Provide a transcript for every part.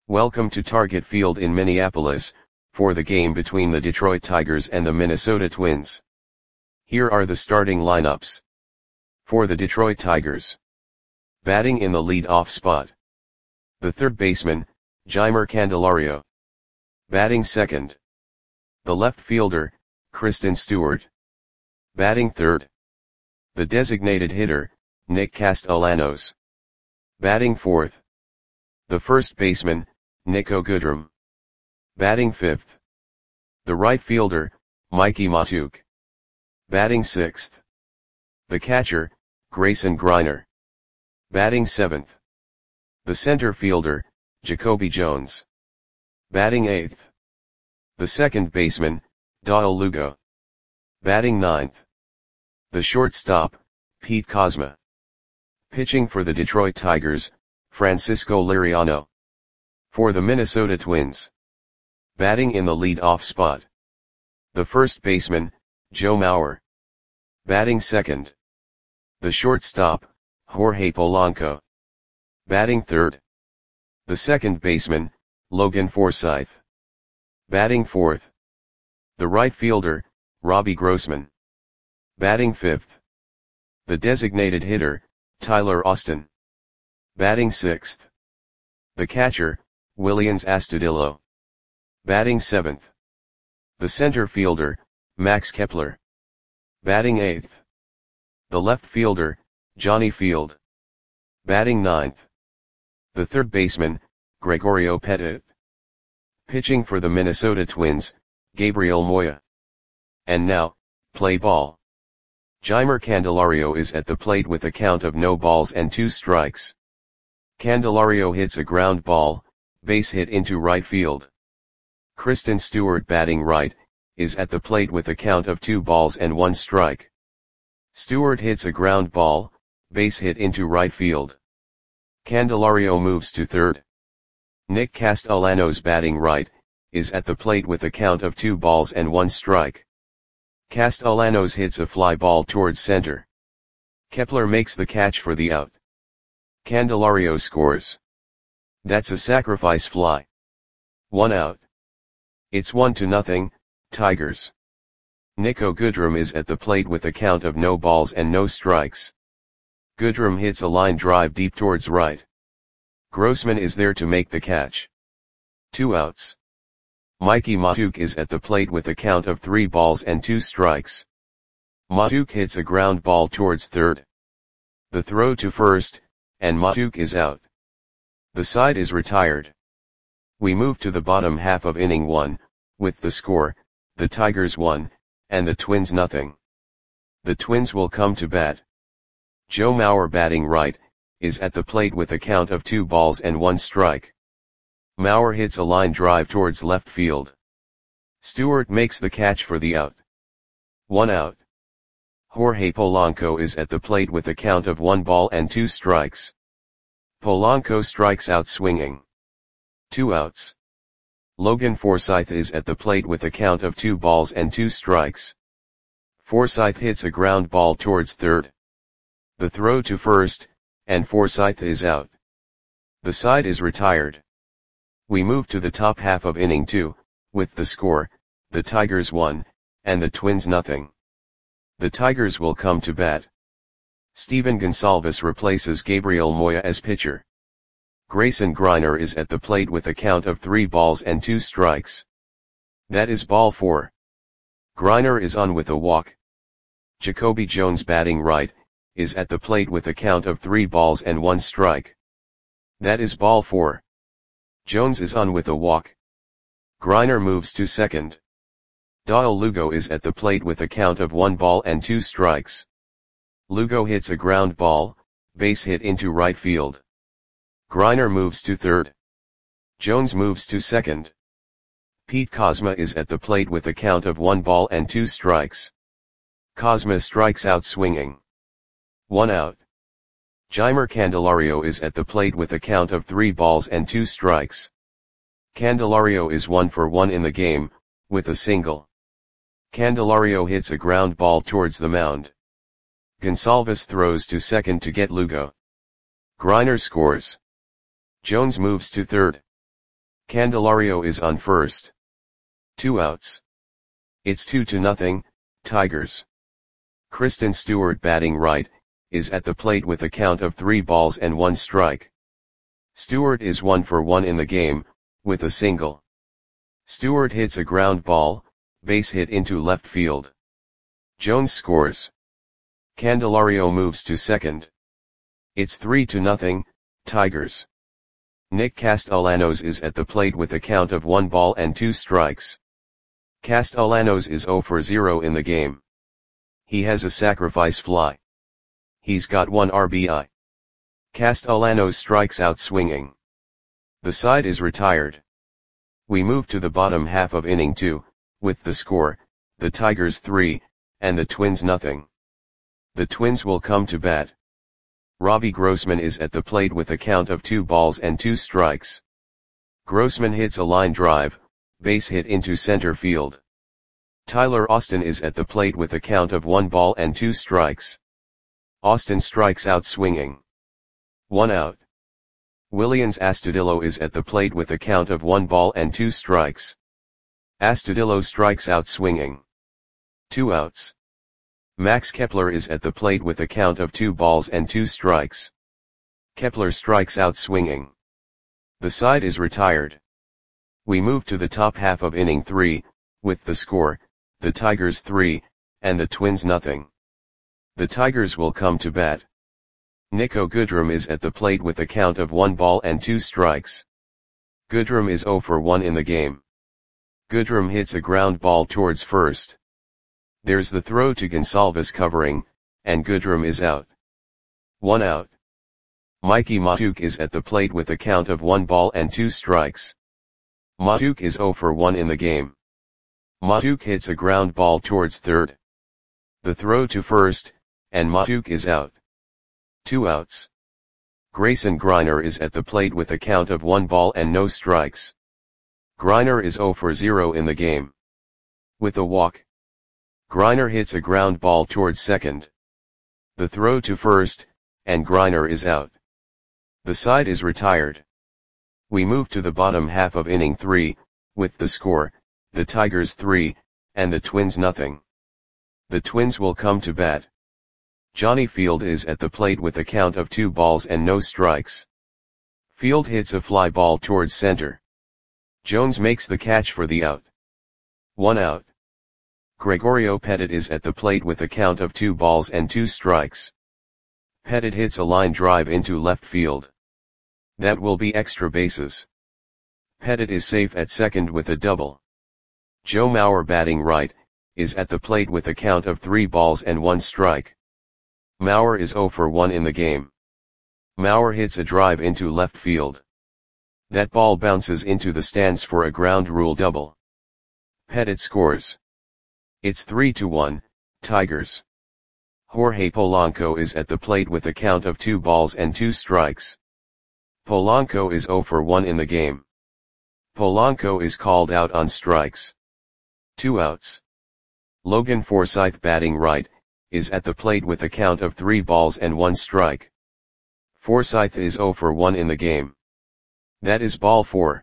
Welcome to Target Field in Minneapolis, for the game between the Detroit Tigers and the Minnesota Twins. Here are the starting lineups. For the Detroit Tigers. Batting in the lead-off spot. The third baseman, Jeimer Candelario. Batting second. The left fielder, Kristen Stewart. Batting third. The designated hitter, Nick Castellanos. Batting fourth. The first baseman, Niko Goodrum. Batting fifth. The right fielder, Mikie Mahtook. Batting sixth. The catcher, Grayson Greiner. Batting seventh. The center fielder, Jacoby Jones. Batting eighth. The second baseman, Dawel Lugo. Batting ninth. The shortstop, Pete Kozma. Pitching for the Detroit Tigers, Francisco Liriano. For the Minnesota Twins. Batting in the lead-off spot. The first baseman, Joe Mauer. Batting second. The shortstop, Jorge Polanco. Batting third. The second baseman, Logan Forsythe. Batting fourth. The right fielder, Robbie Grossman. Batting fifth. The designated hitter, Tyler Austin. Batting sixth. The catcher, Willians Astudillo. Batting seventh. The center fielder, Max Kepler. Batting eighth. The left fielder, Johnny Field. Batting ninth. The third baseman, Gregorio Petit. Pitching for the Minnesota Twins, Gabriel Moya. And now, play ball. Jeimer Candelario is at the plate with a count of no balls and 2 strikes. Candelario hits a ground ball, base hit into right field. Kristen Stewart, batting right, is at the plate with a count of 2 balls and 1 strike. Stewart hits a ground ball, base hit into right field. Candelario moves to third. Nick Castellanos, batting right, is at the plate with a count of 2 balls and 1 strike. Castellanos hits a fly ball towards center. Kepler makes the catch for the out. Candelario scores. That's a sacrifice fly. 1 out. It's 1-0, Tigers. Niko Goodrum is at the plate with a count of no balls and no strikes. Goodrum hits a line drive deep towards right. Grossman is there to make the catch. 2 outs. Mikie Mahtook is at the plate with a count of 3 balls and 2 strikes. Mahtook hits a ground ball towards third. The throw to first, and Mahtook is out. The side is retired. We move to the bottom half of inning 1, with the score, the Tigers 1, and the Twins 0. The Twins will come to bat. Joe Mauer, batting right, is at the plate with a count of 2 balls and 1 strike. Mauer hits a line drive towards left field. Stewart makes the catch for the out. 1 out. Jorge Polanco is at the plate with a count of 1 ball and 2 strikes. Polanco strikes out swinging. 2 outs. Logan Forsythe is at the plate with a count of 2 balls and 2 strikes. Forsythe hits a ground ball towards third. The throw to first, and Forsythe is out. The side is retired. We move to the top half of inning 2, with the score, the Tigers 1, and the Twins 0. The Tigers will come to bat. Steven Gonsalves replaces Gabriel Moya as pitcher. Grayson Greiner is at the plate with a count of 3 balls and 2 strikes. That is ball 4. Greiner is on with a walk. Jacoby Jones, batting right, is at the plate with a count of 3 balls and 1 strike. That is ball 4. Jones is on with a walk. Greiner moves to second. Dawel Lugo is at the plate with a count of 1 ball and 2 strikes. Lugo hits a ground ball, base hit into right field. Greiner moves to third. Jones moves to second. Pete Kozma is at the plate with a count of 1 ball and 2 strikes. Kozma strikes out swinging. 1 out. Jeimer Candelario is at the plate with a count of 3 balls and 2 strikes. Candelario is 1 for 1 in the game, with a single. Candelario hits a ground ball towards the mound. Gonsalves throws to second to get Lugo. Greiner scores. Jones moves to third. Candelario is on first. 2 outs. It's 2-0, Tigers. Kristen Stewart batting right, is at the plate with a count of 3 balls and 1 strike. Stewart is 1 for 1 in the game, with a single. Stewart hits a ground ball, base hit into left field. Jones scores. Candelario moves to second. It's 3-0, Tigers. Nick Castellanos is at the plate with a count of 1 ball and 2 strikes. Castellanos is 0 for 0 in the game. He has a sacrifice fly. He's got 1 RBI. Castellanos strikes out swinging. The side is retired. We move to the bottom half of inning 2, with the score, the Tigers 3, and the Twins 0. The Twins will come to bat. Robbie Grossman is at the plate with a count of 2 balls and 2 strikes. Grossman hits a line drive, base hit into center field. Tyler Austin is at the plate with a count of 1 ball and 2 strikes. Austin strikes out swinging. 1 out. Willians Astudillo is at the plate with a count of 1 ball and 2 strikes. Astudillo strikes out swinging. 2 outs. Max Kepler is at the plate with a count of 2 balls and 2 strikes. Kepler strikes out swinging. The side is retired. We move to the top half of inning 3, with the score, the Tigers 3, and the Twins 0. The Tigers will come to bat. Nico Goodrum is at the plate with a count of 1 ball and 2 strikes. Goodrum is 0 for 1 in the game. Goodrum hits a ground ball towards first. There's the throw to Gonsalves covering, and Goodrum is out. 1 out. Mikey Matuk is at the plate with a count of 1 ball and 2 strikes. Matuk is 0 for 1 in the game. Matuk hits a ground ball towards third. The throw to first, and Matuk is out. 2 outs. Grayson Greiner is at the plate with a count of 1 ball and no strikes. Greiner is 0 for 0 in the game. With a walk. Greiner hits a ground ball towards second. The throw to first, and Greiner is out. The side is retired. We move to the bottom half of inning 3, with the score, the Tigers 3, and the Twins 0. The Twins will come to bat. Johnny Field is at the plate with a count of 2 balls and no strikes. Field hits a fly ball towards center. Jones makes the catch for the out. 1 out. Gregorio Petit is at the plate with a count of 2 balls and 2 strikes. Petit hits a line drive into left field. That will be extra bases. Petit is safe at second with a double. Joe Mauer batting right, is at the plate with a count of 3 balls and 1 strike. Mauer is 0 for 1 in the game. Mauer hits a drive into left field. That ball bounces into the stands for a ground rule double. Petit scores. It's 3-1, Tigers. Jorge Polanco is at the plate with a count of 2 balls and 2 strikes. Polanco is 0 for 1 in the game. Polanco is called out on strikes. 2 outs. Logan Forsythe batting right, is at the plate with a count of 3 balls and 1 strike. Forsythe is 0 for 1 in the game. That is ball 4.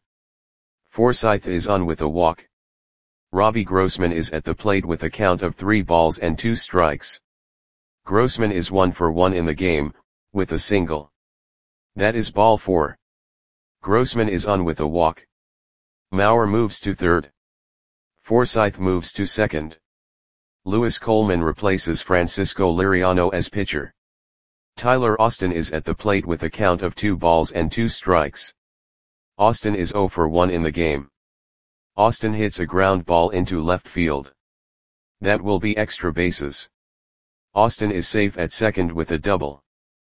Forsythe is on with a walk. Robbie Grossman is at the plate with a count of 3 balls and 2 strikes. Grossman is 1 for 1 in the game, with a single. That is ball 4. Grossman is on with a walk. Mauer moves to third. Forsythe moves to second. Lewis Coleman replaces Francisco Liriano as pitcher. Tyler Austin is at the plate with a count of 2 balls and 2 strikes. Austin is 0 for 1 in the game. Austin hits a ground ball into left field. That will be extra bases. Austin is safe at second with a double.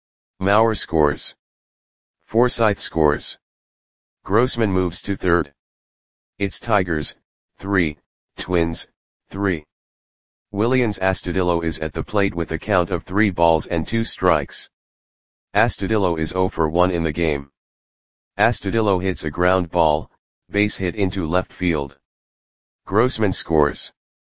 Mauer scores. Forsythe scores. Grossman moves to third. It's Tigers, 3, Twins, 3. Willians Astudillo is at the plate with a count of 3 balls and 2 strikes. Astudillo is 0 for 1 in the game. Astudillo hits a ground ball, base hit into left field. Grossman scores.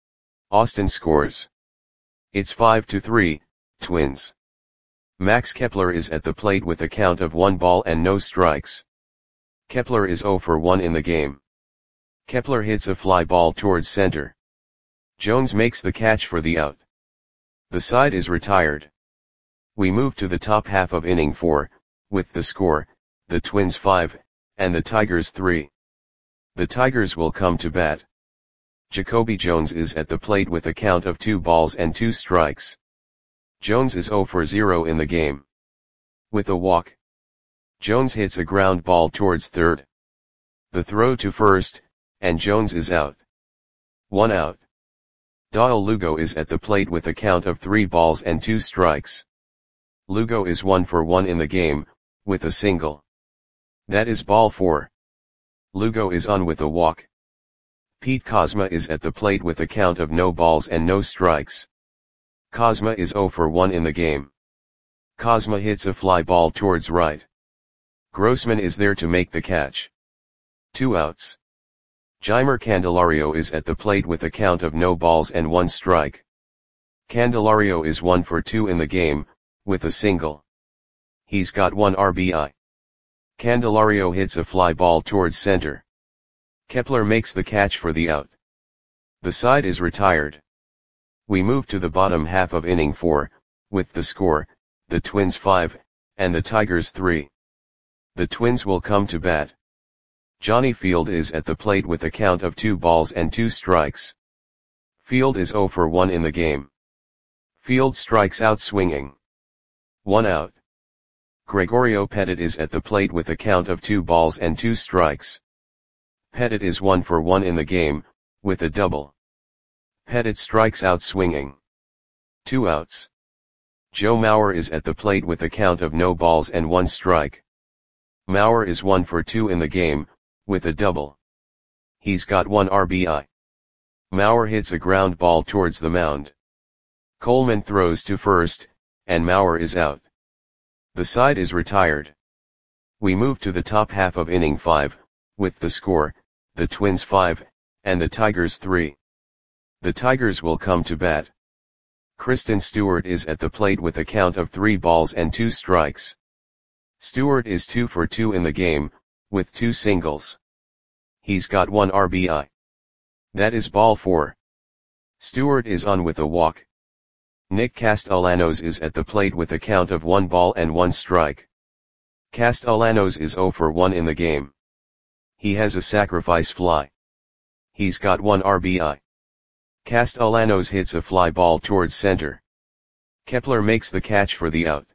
Austin scores. It's 5-3, Twins. Max Kepler is at the plate with a count of 1 ball and no strikes. Kepler is 0 for 1 in the game. Kepler hits a fly ball towards center. Jones makes the catch for the out. The side is retired. We move to the top half of inning 4, with the score, the Twins 5, and the Tigers 3. The Tigers will come to bat. Jacoby Jones is at the plate with a count of 2 balls and 2 strikes. Jones is 0 for 0 in the game. With a walk, Jones hits a ground ball towards third. The throw to first, and Jones is out. 1 out. Dale Lugo is at the plate with a count of 3 balls and 2 strikes. Lugo is 1 for 1 in the game, with a single. That is ball 4. Lugo is on with a walk. Pete Kozma is at the plate with a count of no balls and no strikes. Kozma is 0 for 1 in the game. Kozma hits a fly ball towards right. Grossman is there to make the catch. 2 outs. Jeimer Candelario is at the plate with a count of no balls and 1 strike. Candelario is 1 for 2 in the game, with a single. He's got 1 RBI. Candelario hits a fly ball towards center. Kepler makes the catch for the out. The side is retired. We move to the bottom half of inning 4, with the score, the Twins 5, and the Tigers 3. The Twins will come to bat. Johnny Field is at the plate with a count of 2 balls and 2 strikes. Field is 0 for 1 in the game. Field strikes out swinging. 1 out. Gregorio Petit is at the plate with a count of 2 balls and 2 strikes. Petit is 1 for 1 in the game, with a double. Petit strikes out swinging. 2 outs. Joe Mauer is at the plate with a count of no balls and 1 strike. Mauer is 1 for 2 in the game, with a double. He's got 1 RBI. Mauer hits a ground ball towards the mound. Coleman throws to first, and Mauer is out. The side is retired. We move to the top half of inning 5, with the score, the Twins 5, and the Tigers 3. The Tigers will come to bat. Kristen Stewart is at the plate with a count of 3 balls and 2 strikes. Stewart is 2 for 2 in the game, with 2 singles. He's got 1 RBI. That is ball 4. Stewart is on with a walk. Nick Castellanos is at the plate with a count of 1 ball and 1 strike. Castellanos is 0 for 1 in the game. He has a sacrifice fly. He's got 1 RBI. Castellanos hits a fly ball towards center. Kepler makes the catch for the out.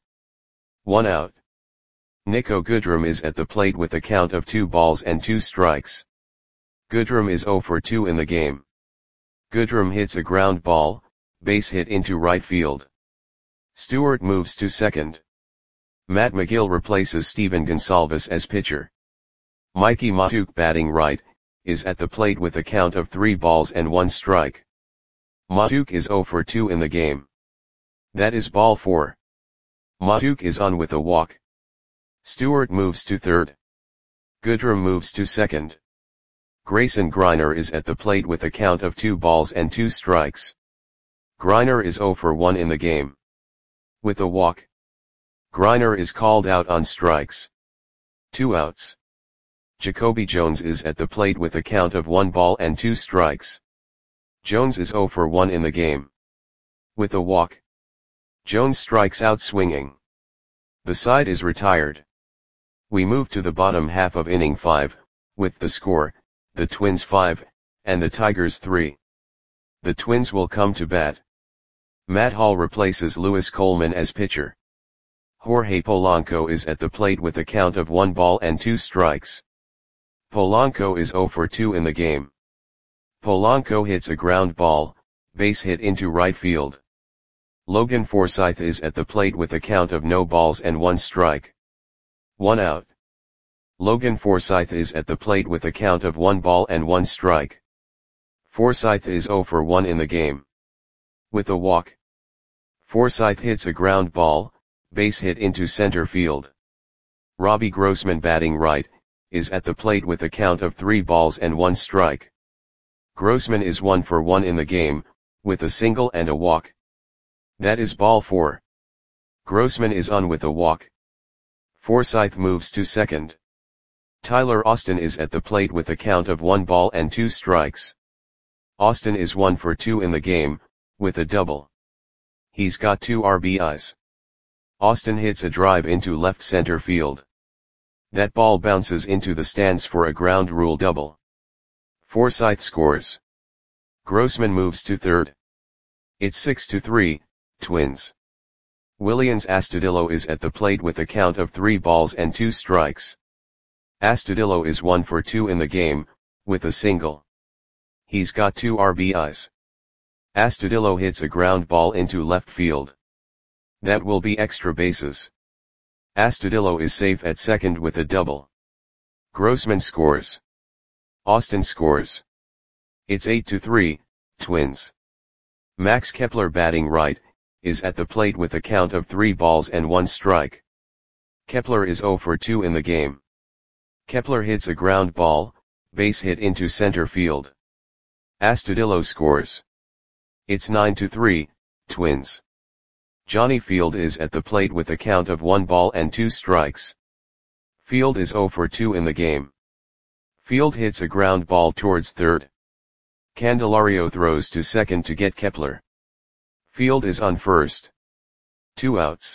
1 out. Nico Goodrum is at the plate with a count of 2 balls and 2 strikes. Goodrum is 0 for 2 in the game. Goodrum hits a ground ball, base hit into right field. Stewart moves to second. Matt McGill replaces Steven Gonsalves as pitcher. Mikey Mahtook, batting right, is at the plate with a count of 3 balls and 1 strike. Mahtook is 0 for 2 in the game. That is ball 4. Mahtook is on with a walk. Stewart moves to third. Goodrum moves to second. Grayson Greiner is at the plate with a count of 2 balls and 2 strikes. Greiner is 0 for 1 in the game. With a walk, Greiner is called out on strikes. 2 outs. Jacoby Jones is at the plate with a count of 1 ball and 2 strikes. Jones is 0 for 1 in the game. With a walk, Jones strikes out swinging. The side is retired. We move to the bottom half of inning 5, with the score, the Twins 5, and the Tigers 3. The Twins will come to bat. Matt Hall replaces Louis Coleman as pitcher. Jorge Polanco is at the plate with a count of 1 ball and 2 strikes. Polanco is 0 for 2 in the game. Polanco hits a ground ball, base hit into right field. Logan Forsythe is at the plate with a count of no balls and 1 strike. 1 out. Logan Forsythe is at the plate with a count of 1 ball and 1 strike. Forsythe is 0 for 1 in the game. With a walk, Forsythe hits a ground ball, base hit into center field. Robbie Grossman, batting right, is at the plate with a count of 3 balls and 1 strike. Grossman is 1 for 1 in the game, with a single and a walk. That is ball 4. Grossman is on with a walk. Forsythe moves to second. Tyler Austin is at the plate with a count of 1 ball and 2 strikes. Austin is 1 for 2 in the game, with a double. He's got 2 RBIs. Austin hits a drive into left center field. That ball bounces into the stands for a ground rule double. Forsythe scores. Grossman moves to third. It's 6-3, Twins. Willians Astudillo is at the plate with a count of 3 balls and 2 strikes. Astudillo is 1 for 2 in the game, with a single. He's got 2 RBIs. Astudillo hits a ground ball into left field. That will be extra bases. Astudillo is safe at second with a double. Grossman scores. Austin scores. It's 8-3, Twins. Max Kepler batting right, is at the plate with a count of 3 balls and 1 strike. Kepler is 0 for 2 in the game. Kepler hits a ground ball, base hit into center field. Astudillo scores. It's 9-3, Twins. Johnny Field is at the plate with a count of 1 ball and 2 strikes. Field is 0 for 2 in the game. Field hits a ground ball towards third. Candelario throws to second to get Kepler. Field is on first. 2 outs.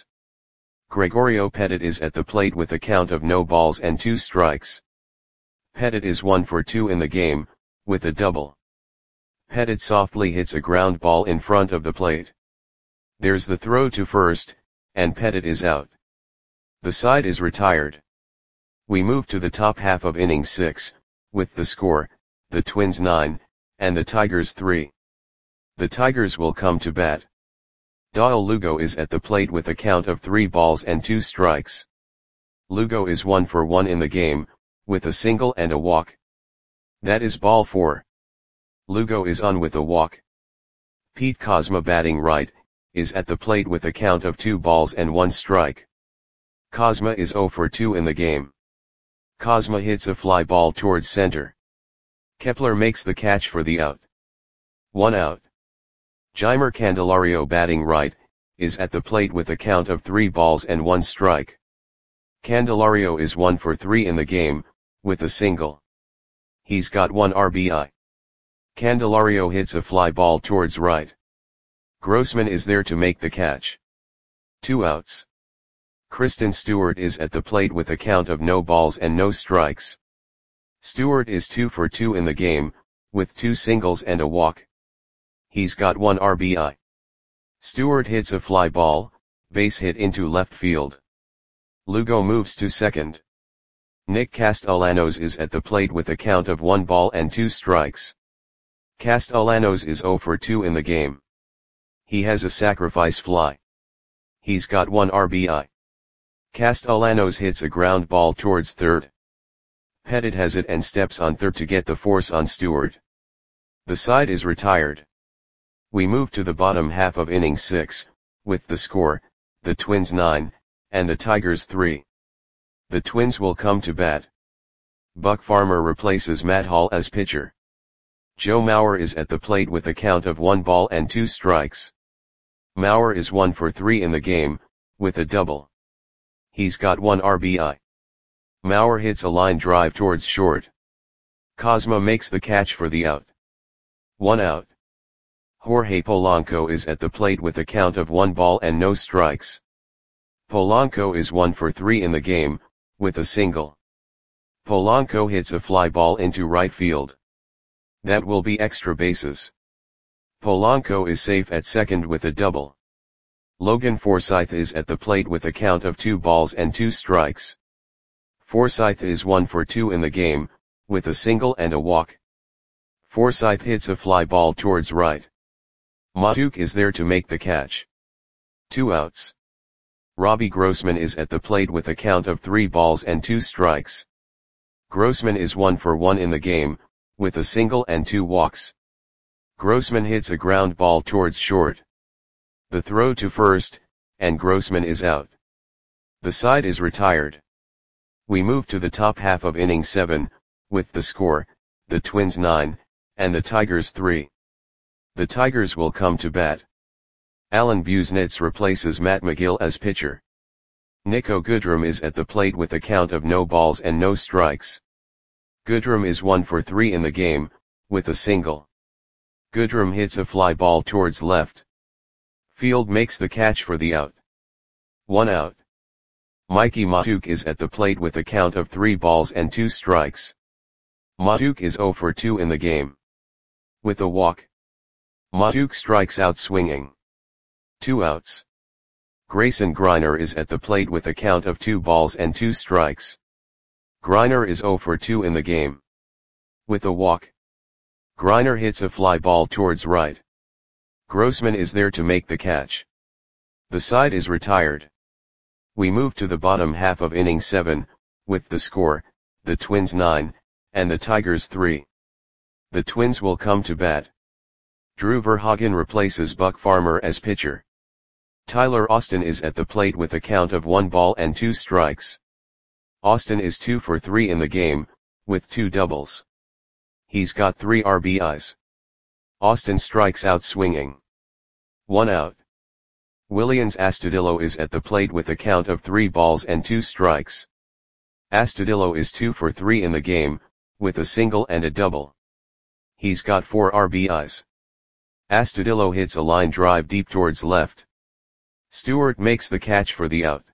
Gregorio Petit is at the plate with a count of no balls and 2 strikes. Petit is 1 for 2 in the game, with a double. Petit softly hits a ground ball in front of the plate. There's the throw to first, and Petit is out. The side is retired. We move to the top half of inning 6, with the score, the Twins 9, and the Tigers 3. The Tigers will come to bat. Dale Lugo is at the plate with a count of 3 balls and 2 strikes. Lugo is 1 for 1 in the game, with a single and a walk. That is ball 4. Lugo is on with a walk. Pete Kozma batting right, is at the plate with a count of 2 balls and 1 strike. Kozma is 0 for 2 in the game. Kozma hits a fly ball towards center. Kepler makes the catch for the out. 1 out. Jeimer Candelario batting right, is at the plate with a count of 3 balls and 1 strike. Candelario is 1 for 3 in the game, with a single. He's got 1 RBI. Candelario hits a fly ball towards right. Grossman is there to make the catch. 2 outs. Kristen Stewart is at the plate with a count of no balls and no strikes. Stewart is 2 for 2 in the game, with 2 singles and a walk. He's got 1 RBI. Stewart hits a fly ball, base hit into left field. Lugo moves to second. Nick Castellanos is at the plate with a count of 1 ball and 2 strikes. Castellanos is 0 for 2 in the game. He has a sacrifice fly. He's got 1 RBI. Castellanos hits a ground ball towards third. Petit has it and steps on third to get the force on Stewart. The side is retired. We move to the bottom half of inning 6, with the score, the Twins 9, and the Tigers 3. The Twins will come to bat. Buck Farmer replaces Matt Hall as pitcher. Joe Mauer is at the plate with a count of 1 ball and 2 strikes. Mauer is 1 for 3 in the game, with a double. He's got 1 RBI. Mauer hits a line drive towards short. Kozma makes the catch for the out. 1 out. Jorge Polanco is at the plate with a count of 1 ball and no strikes. Polanco is 1 for 3 in the game, with a single. Polanco hits a fly ball into right field. That will be extra bases. Polanco is safe at second with a double. Logan Forsythe is at the plate with a count of 2 balls and 2 strikes. Forsythe is 1 for 2 in the game, with a single and a walk. Forsythe hits a fly ball towards right. Matuk is there to make the catch. 2 outs. Robbie Grossman is at the plate with a count of 3 balls and 2 strikes. Grossman is 1 for 1 in the game, with a single and 2 walks. Grossman hits a ground ball towards short. The throw to first, and Grossman is out. The side is retired. We move to the top half of inning 7, with the score, the Twins 9, and the Tigers 3. The Tigers will come to bat. Alan Busenitz replaces Matt McGill as pitcher. Nico Goodrum is at the plate with a count of no balls and no strikes. Goodrum is 1 for 3 in the game, with a single. Goodrum hits a fly ball towards left. Field makes the catch for the out. 1 out. Mikey Matuk is at the plate with a count of 3 balls and 2 strikes. Matuk is 0 for 2 in the game. With a walk. Matuk strikes out swinging. 2 outs. Grayson Greiner is at the plate with a count of 2 balls and 2 strikes. Greiner is 0 for 2 in the game. With a walk. Greiner hits a fly ball towards right. Grossman is there to make the catch. The side is retired. We move to the bottom half of inning 7, with the score, the Twins 9, and the Tigers 3. The Twins will come to bat. Drew Verhagen replaces Buck Farmer as pitcher. Tyler Austin is at the plate with a count of 1 ball and 2 strikes. Austin is 2 for 3 in the game, with 2 doubles. He's got 3 RBIs. Austin strikes out swinging. 1 out. Willians Astudillo is at the plate with a count of 3 balls and 2 strikes. Astudillo is 2 for 3 in the game, with a single and a double. He's got 4 RBIs. Astudillo hits a line drive deep towards left. Stewart makes the catch for the out.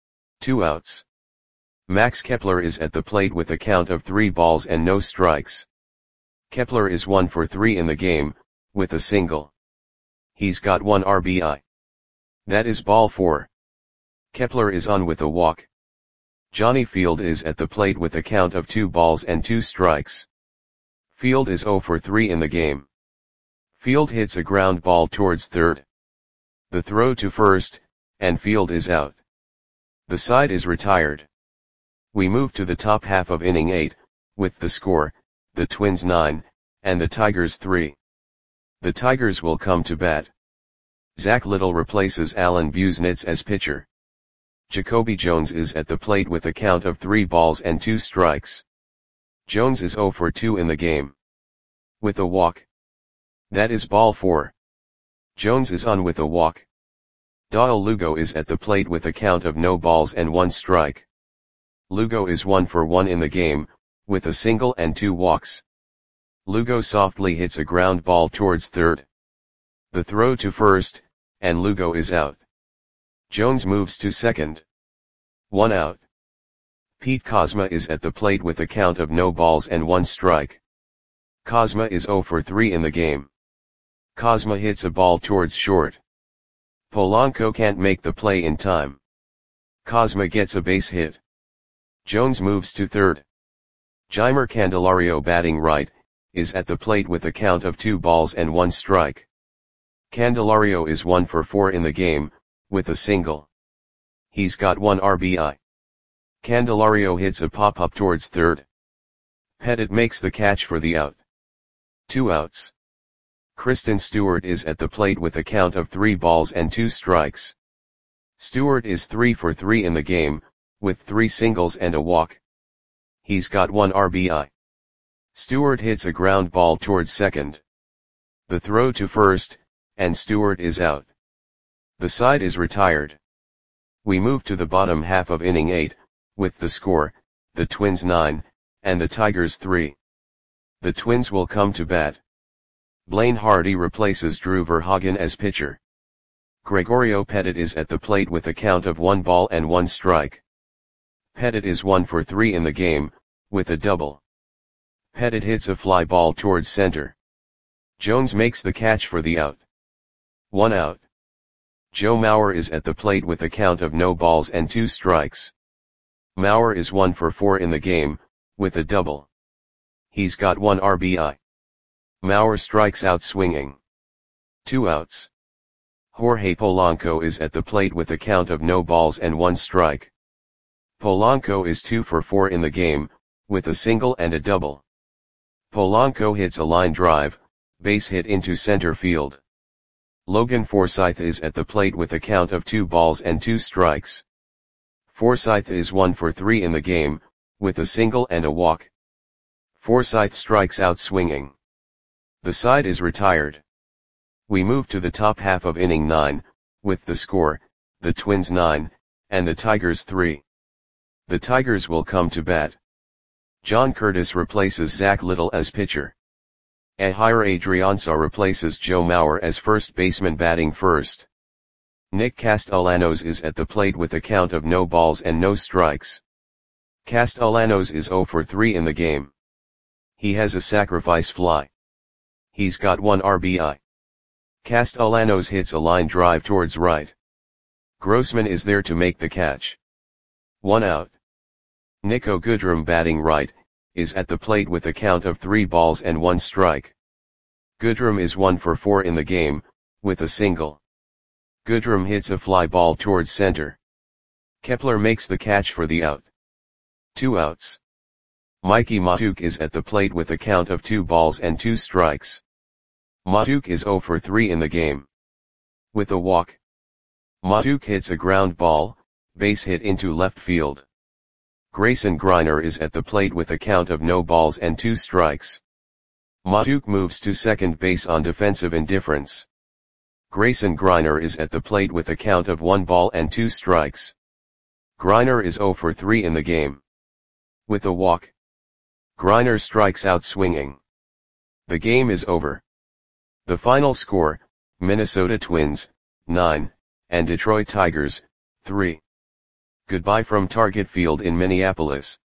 2 outs. Max Kepler is at the plate with a count of 3 balls and no strikes. Kepler is 1 for 3 in the game, with a single. He's got 1 RBI. That is ball 4. Kepler is on with a walk. Johnny Field is at the plate with a count of 2 balls and 2 strikes. Field is 0 for 3 in the game. Field hits a ground ball towards third. The throw to first, and Field is out. The side is retired. We move to the top half of inning 8, with the score, the Twins 9, and the Tigers 3. The Tigers will come to bat. Zach Little replaces Alan Busenitz as pitcher. Jacoby Jones is at the plate with a count of 3 balls and 2 strikes. Jones is 0 for 2 in the game. With a walk. That is ball 4. Jones is on with a walk. Doyle Lugo is at the plate with a count of no balls and 1 strike. Lugo is 1 for 1 in the game, with a single and 2 walks. Lugo softly hits a ground ball towards third. The throw to first, and Lugo is out. Jones moves to second. 1 out. Pete Kozma is at the plate with a count of no balls and 1 strike. Kozma is 0 for 3 in the game. Kozma hits a ball towards short. Polanco can't make the play in time. Kozma gets a base hit. Jones moves to third. Jeimer Candelario, batting right, is at the plate with a count of 2 balls and 1 strike. Candelario is 1 for 4 in the game, with a single. He's got 1 RBI. Candelario hits a pop-up towards third. Pettit makes the catch for the out. 2 outs. Kristen Stewart is at the plate with a count of 3 balls and 2 strikes. Stewart is 3 for 3 in the game, with 3 singles and a walk. He's got 1 RBI. Stewart hits a ground ball towards second. The throw to first, and Stewart is out. The side is retired. We move to the bottom half of inning 8, with the score, the Twins 9, and the Tigers 3. The Twins will come to bat. Blaine Hardy replaces Drew Verhagen as pitcher. Gregorio Pettit is at the plate with a count of 1 ball and 1 strike. Pettit is 1 for 3 in the game, with a double. Pettit hits a fly ball towards center. Jones makes the catch for the out. 1 out. Joe Mauer is at the plate with a count of no balls and 2 strikes. Mauer is 1 for 4 in the game, with a double. He's got 1 RBI. Mauer strikes out swinging. 2 outs. Jorge Polanco is at the plate with a count of no balls and 1 strike. Polanco is 2 for 4 in the game, with a single and a double. Polanco hits a line drive, base hit into center field. Logan Forsythe is at the plate with a count of 2 balls and 2 strikes. Forsythe is 1 for 3 in the game, with a single and a walk. Forsythe strikes out swinging. The side is retired. We move to the top half of inning 9, with the score, the Twins 9, and the Tigers 3. The Tigers will come to bat. John Curtis replaces Zach Little as pitcher. Ehire Adrianza replaces Joe Mauer as first baseman batting first. Nick Castellanos is at the plate with a count of no balls and no strikes. Castellanos is 0 for 3 in the game. He has a sacrifice fly. He's got 1 RBI. Castellanos hits a line drive towards right. Grossman is there to make the catch. 1 out. Niko Goodrum batting right, is at the plate with a count of 3 balls and 1 strike. Goodrum is 1 for 4 in the game, with a single. Goodrum hits a fly ball towards center. Kepler makes the catch for the out. 2 outs. Mickey Mahtook is at the plate with a count of 2 balls and 2 strikes. Mahtook is 0 for 3 in the game. With a walk. Mahtook hits a ground ball, base hit into left field. Grayson Greiner is at the plate with a count of no balls and 2 strikes. Mahtook moves to second base on defensive indifference. Grayson Greiner is at the plate with a count of 1 ball and 2 strikes. Greiner is 0 for 3 in the game. With a walk. Greiner strikes out swinging. The game is over. The final score, Minnesota Twins, 9, and Detroit Tigers, 3. Goodbye from Target Field in Minneapolis.